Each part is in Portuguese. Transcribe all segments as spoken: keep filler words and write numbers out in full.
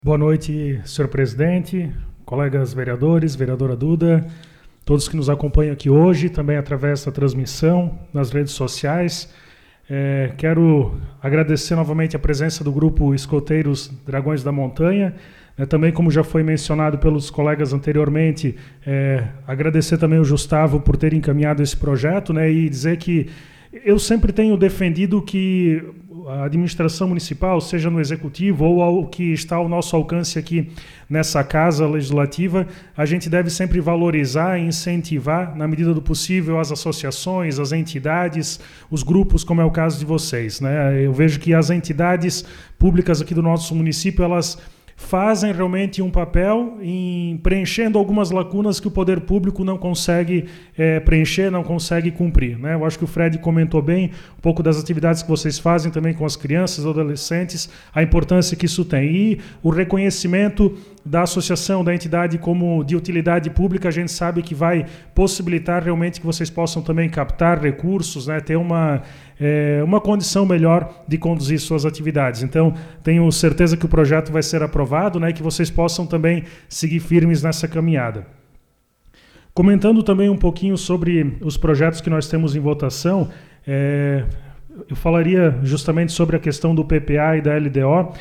Boa noite, senhor presidente, colegas vereadores, vereadora Duda, todos que nos acompanham aqui hoje, também através da transmissão nas redes sociais. É, quero agradecer novamente a presença do grupo Escoteiros Dragões da Montanha, né, também como já foi mencionado pelos colegas anteriormente, é, agradecer também ao Gustavo por ter encaminhado esse projeto, né, e dizer que eu sempre tenho defendido que a administração municipal, seja no executivo ou ao que está ao nosso alcance aqui nessa casa legislativa, a gente deve sempre valorizar e incentivar, na medida do possível, as associações, as entidades, os grupos, como é o caso de vocês, né? Eu vejo que as entidades públicas aqui do nosso município, elas fazem realmente um papel em preenchendo algumas lacunas que o poder público não consegue é, preencher, não consegue cumprir, né? Eu acho que o Fred comentou bem um pouco das atividades que vocês fazem também com as crianças, adolescentes, a importância que isso tem. E o reconhecimento da associação, da entidade como de utilidade pública, a gente sabe que vai possibilitar realmente que vocês possam também captar recursos, né? Ter uma, é, uma condição melhor de conduzir suas atividades. Então, tenho certeza que o projeto vai ser aprovado, né? E que vocês possam também seguir firmes nessa caminhada. Comentando também um pouquinho sobre os projetos que nós temos em votação, é, eu falaria justamente sobre a questão do P P A e da L D O.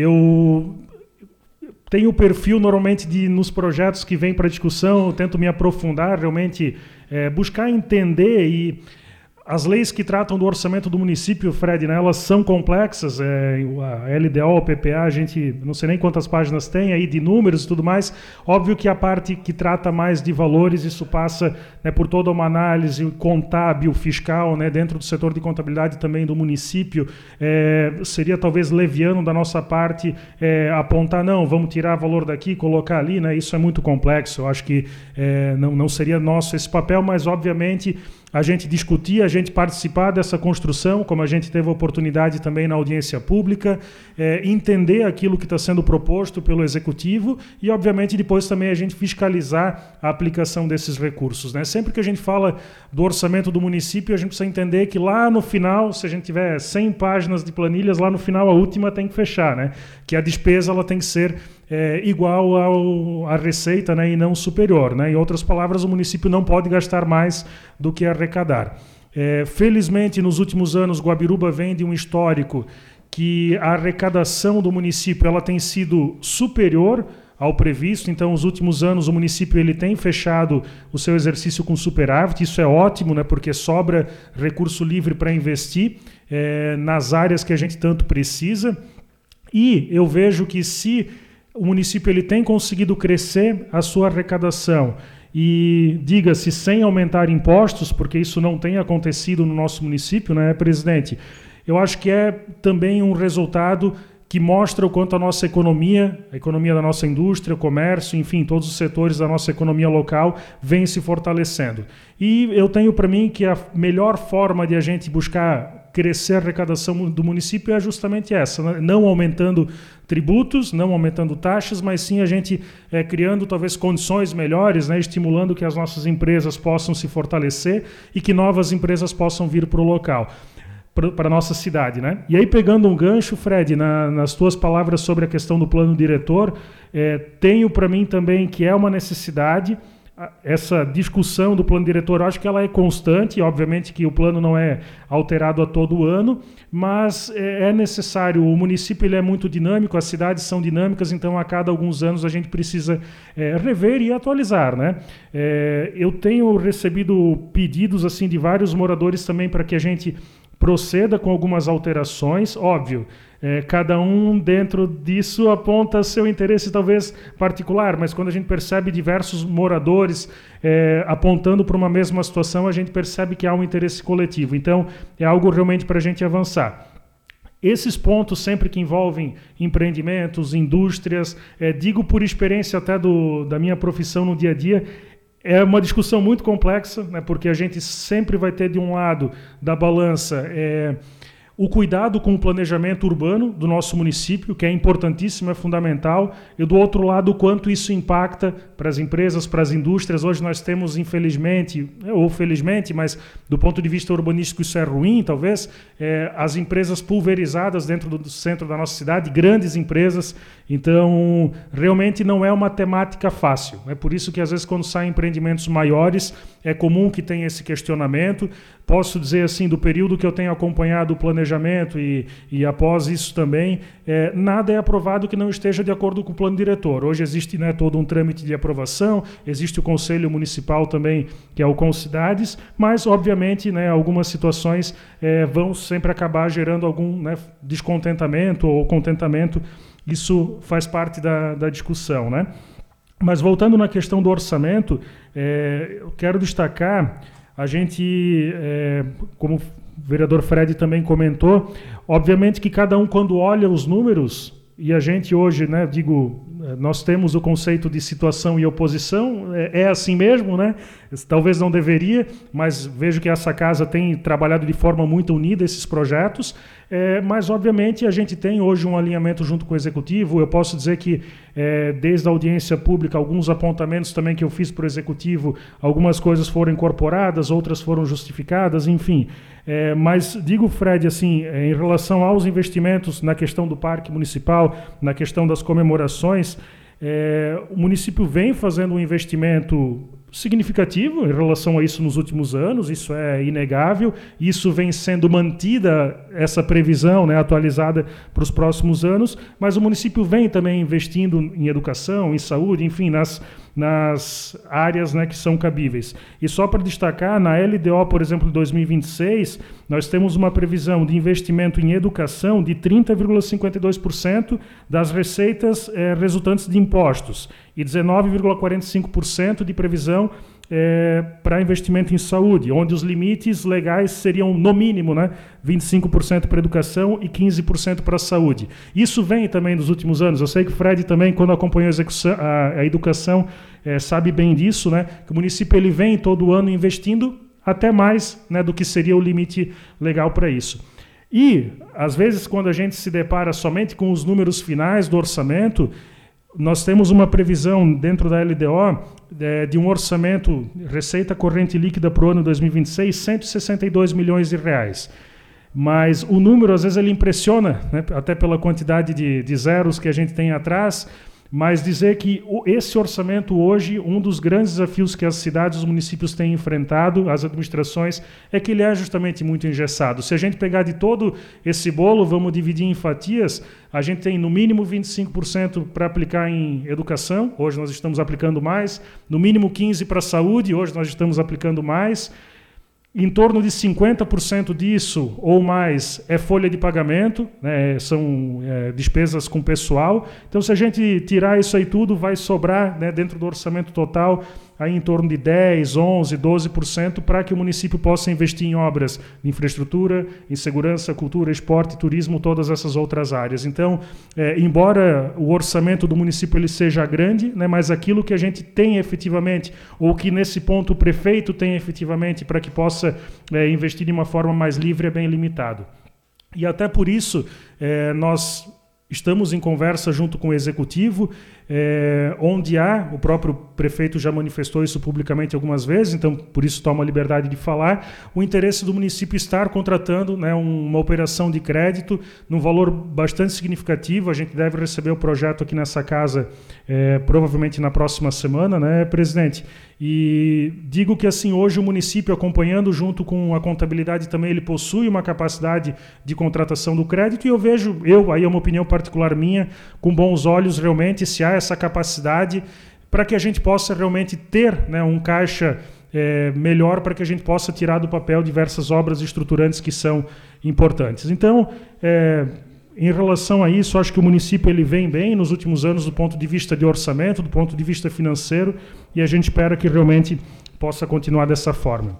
Eu tenho o perfil, normalmente, de nos projetos que vêm para discussão, eu tento me aprofundar, realmente é, buscar entender e as leis que tratam do orçamento do município, Fred, né, elas são complexas, é, a L D O, o P P A, a gente não sei nem quantas páginas tem aí de números e tudo mais. Óbvio que a parte que trata mais de valores, isso passa, né, por toda uma análise contábil, fiscal, né, dentro do setor de contabilidade também do município. É, seria talvez leviano da nossa parte é, apontar, não, vamos tirar valor daqui, colocar ali, né, isso é muito complexo. Eu acho que é, não, não seria nosso esse papel, mas obviamente a gente discutir, a gente participar dessa construção, como a gente teve a oportunidade também na audiência pública, é, entender aquilo que está sendo proposto pelo Executivo e, obviamente, depois também a gente fiscalizar a aplicação desses recursos, né? Sempre que a gente fala do orçamento do município, a gente precisa entender que lá no final, se a gente tiver cem páginas de planilhas, lá no final a última tem que fechar, né? Que a despesa ela tem que ser É, igual ao, à receita, né, e não superior, né? Em outras palavras, o município não pode gastar mais do que arrecadar. É, felizmente, nos últimos anos, Guabiruba vem de um histórico que a arrecadação do município ela tem sido superior ao previsto. Então, nos últimos anos, o município ele tem fechado o seu exercício com superávit. Isso é ótimo, né, porque sobra recurso livre para investir é, nas áreas que a gente tanto precisa. E eu vejo que se o município ele tem conseguido crescer a sua arrecadação e, diga-se, sem aumentar impostos, porque isso não tem acontecido no nosso município, né, presidente? Eu acho que é também um resultado que mostra o quanto a nossa economia, a economia da nossa indústria, o comércio, enfim, todos os setores da nossa economia local vem se fortalecendo. E eu tenho para mim que a melhor forma de a gente buscar crescer a arrecadação do município é justamente essa, né? Não aumentando tributos, não aumentando taxas, mas sim a gente é, criando talvez condições melhores, né? Estimulando que as nossas empresas possam se fortalecer e que novas empresas possam vir para o local, para a nossa cidade, né? E aí, pegando um gancho, Fred, na, nas tuas palavras sobre a questão do plano diretor, é, tenho para mim também que é uma necessidade essa discussão do plano diretor. Eu acho que ela é constante, obviamente que o plano não é alterado a todo ano, mas é necessário, o município ele é muito dinâmico, as cidades são dinâmicas, então a cada alguns anos a gente precisa é, rever e atualizar, né? É, eu tenho recebido pedidos assim de vários moradores também para que a gente proceda com algumas alterações, óbvio, é, cada um dentro disso aponta seu interesse talvez particular, mas quando a gente percebe diversos moradores é, apontando para uma mesma situação, a gente percebe que há um interesse coletivo, então é algo realmente para a gente avançar. Esses pontos, sempre que envolvem empreendimentos, indústrias, é, digo por experiência até do, da minha profissão no dia a dia, é uma discussão muito complexa, né, porque a gente sempre vai ter de um lado da balança é, o cuidado com o planejamento urbano do nosso município, que é importantíssimo, é fundamental, e do outro lado, o quanto isso impacta para as empresas, para as indústrias. Hoje nós temos, infelizmente, ou felizmente, mas do ponto de vista urbanístico isso é ruim, talvez, é, as empresas pulverizadas dentro do centro da nossa cidade, grandes empresas. Então, realmente não é uma temática fácil. É por isso que, às vezes, quando saem empreendimentos maiores, é comum que tenha esse questionamento. Posso dizer assim, do período que eu tenho acompanhado o planejamento e, e após isso também, é, nada é aprovado que não esteja de acordo com o plano diretor. Hoje existe, né, todo um trâmite de aprovação, existe o Conselho Municipal também, que é o Concidades, mas, obviamente, né, algumas situações é, vão sempre acabar gerando algum, né, descontentamento ou contentamento. Isso faz parte da, da discussão, né? Mas voltando na questão do orçamento, é, eu quero destacar, a gente, é, como o vereador Fred também comentou, obviamente que cada um, quando olha os números, e a gente hoje, né, digo, nós temos o conceito de situação e oposição, é, é assim mesmo, né? Talvez não deveria, mas vejo que essa casa tem trabalhado de forma muito unida esses projetos, é, mas obviamente a gente tem hoje um alinhamento junto com o Executivo. Eu posso dizer que é, desde a audiência pública, alguns apontamentos também que eu fiz para o Executivo, algumas coisas foram incorporadas, outras foram justificadas, enfim. É, mas digo, Fred, assim, em relação aos investimentos na questão do Parque Municipal, na questão das comemorações, é, o município vem fazendo um investimento significativo em relação a isso nos últimos anos, isso é inegável, isso vem sendo mantida, essa previsão, né, atualizada para os próximos anos, mas o município vem também investindo em educação, em saúde, enfim, nas, nas áreas, né, que são cabíveis. E só para destacar, na L D O, por exemplo, de dois mil e vinte e seis, nós temos uma previsão de investimento em educação de trinta vírgula cinquenta e dois por cento das receitas eh, resultantes de impostos e dezenove vírgula quarenta e cinco por cento de previsão É, para investimento em saúde, onde os limites legais seriam, no mínimo, né, vinte e cinco por cento para educação e quinze por cento para a saúde. Isso vem também nos últimos anos. Eu sei que o Fred também, quando acompanhou a, execução, a, a educação, é, sabe bem disso, né, que o município ele vem todo ano investindo até mais, né, do que seria o limite legal para isso. E, às vezes, quando a gente se depara somente com os números finais do orçamento, nós temos uma previsão dentro da L D O é, de um orçamento, receita corrente líquida para o ano dois mil e vinte e seis, cento e sessenta e dois milhões de reais. Mas o número, às vezes, ele impressiona, né, até pela quantidade de, de zeros que a gente tem atrás, mas dizer que esse orçamento hoje, um dos grandes desafios que as cidades e os municípios têm enfrentado, as administrações, é que ele é justamente muito engessado. Se a gente pegar de todo esse bolo, vamos dividir em fatias, a gente tem no mínimo vinte e cinco por cento para aplicar em educação, hoje nós estamos aplicando mais, no mínimo quinze por cento para saúde, hoje nós estamos aplicando mais, em torno de cinquenta por cento disso ou mais é folha de pagamento, né, são é, despesas com pessoal. Então, se a gente tirar isso aí tudo, vai sobrar, né, dentro do orçamento total aí em torno de dez, onze, doze por cento para que o município possa investir em obras de infraestrutura, em segurança, cultura, esporte, turismo, todas essas outras áreas. Então, é, embora o orçamento do município ele seja grande, né, mas aquilo que a gente tem efetivamente, ou que nesse ponto o prefeito tem efetivamente para que possa é, investir de uma forma mais livre, é bem limitado. E até por isso, é, nós estamos em conversa junto com o Executivo, é, onde há, o próprio prefeito já manifestou isso publicamente algumas vezes, então por isso toma a liberdade de falar, o interesse do município estar contratando, né, uma operação de crédito num valor bastante significativo. A gente deve receber o projeto aqui nessa casa é, provavelmente na próxima semana, né, presidente? E digo que assim, hoje o município, acompanhando junto com a contabilidade também, ele possui uma capacidade de contratação do crédito, e eu vejo, eu, aí é uma opinião particular minha, com bons olhos realmente, se há essa capacidade para que a gente possa realmente ter, né, um caixa é, melhor, para que a gente possa tirar do papel diversas obras estruturantes que são importantes. Então, é, em relação a isso, acho que o município ele vem bem nos últimos anos do ponto de vista de orçamento, do ponto de vista financeiro, e a gente espera que realmente possa continuar dessa forma.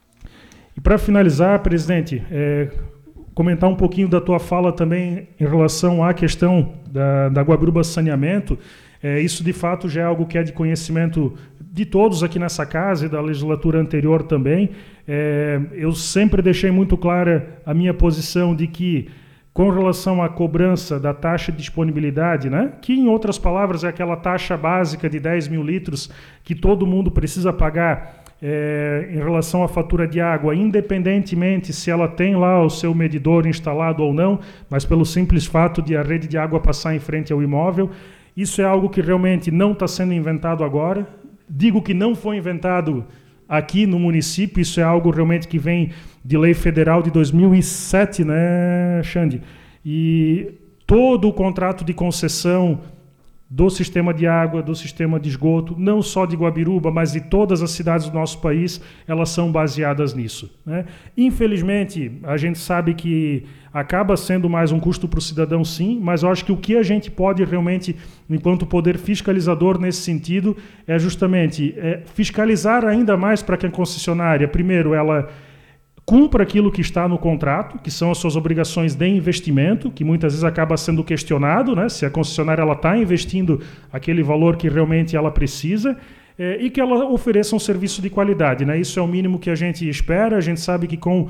E para finalizar, presidente, é, comentar um pouquinho da tua fala também em relação à questão da, da Guabiruba Saneamento. É, isso, de fato, já é algo que é de conhecimento de todos aqui nessa casa e da legislatura anterior também. É, eu sempre deixei muito clara a minha posição de que, com relação à cobrança da taxa de disponibilidade, né, que, em outras palavras, é aquela taxa básica de dez mil litros que todo mundo precisa pagar é, em relação à fatura de água, independentemente se ela tem lá o seu medidor instalado ou não, mas pelo simples fato de a rede de água passar em frente ao imóvel. Isso é algo que realmente não está sendo inventado agora. Digo que não foi inventado aqui no município, isso é algo realmente que vem de lei federal de dois mil e sete, né, Xande? E todo o contrato de concessão do sistema de água, do sistema de esgoto, não só de Guabiruba, mas de todas as cidades do nosso país, elas são baseadas nisso, né? Infelizmente, a gente sabe que acaba sendo mais um custo para o cidadão, sim, mas eu acho que o que a gente pode realmente, enquanto poder fiscalizador nesse sentido, é justamente é, fiscalizar ainda mais para que a concessionária, primeiro, ela cumpra aquilo que está no contrato, que são as suas obrigações de investimento, que muitas vezes acaba sendo questionado, né, se a concessionária está investindo aquele valor que realmente ela precisa, é, e que ela ofereça um serviço de qualidade, né? Isso é o mínimo que a gente espera. A gente sabe que com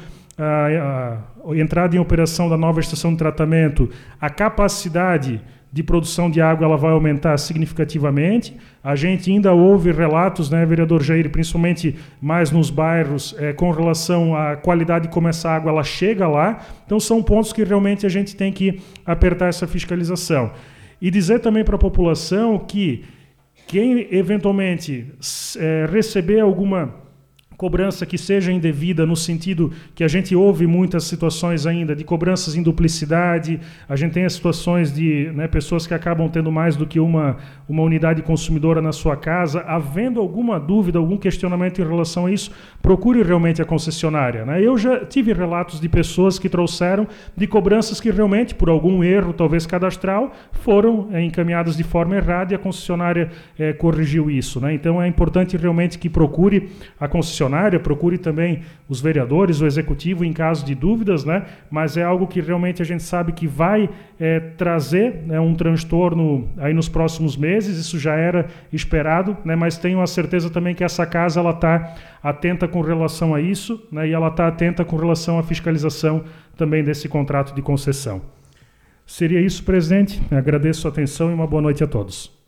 a, a entrada em operação da nova estação de tratamento, a capacidade de produção de água ela vai aumentar significativamente. A gente ainda ouve relatos, né, vereador Jair, principalmente mais nos bairros, é, com relação à qualidade de como essa água ela chega lá. Então são pontos que realmente a gente tem que apertar essa fiscalização. E dizer também para a população que quem eventualmente é, receber alguma cobrança que seja indevida, no sentido que a gente ouve muitas situações ainda de cobranças em duplicidade, a gente tem as situações de, né, pessoas que acabam tendo mais do que uma, uma unidade consumidora na sua casa. Havendo alguma dúvida, algum questionamento em relação a isso, procure realmente a concessionária, né? Eu já tive relatos de pessoas que trouxeram de cobranças que realmente, por algum erro, talvez cadastral, foram é, encaminhadas de forma errada e a concessionária é, corrigiu isso, né? Então é importante realmente que procure a concessionária, procure também os vereadores, o executivo em caso de dúvidas, né? Mas é algo que realmente a gente sabe que vai é, trazer, né, um transtorno aí nos próximos meses. Isso já era esperado, né? Mas tenho a certeza também que essa casa ela está atenta com relação a isso, né? E ela está atenta com relação à fiscalização também desse contrato de concessão. Seria isso, presidente. Agradeço a atenção e uma boa noite a todos.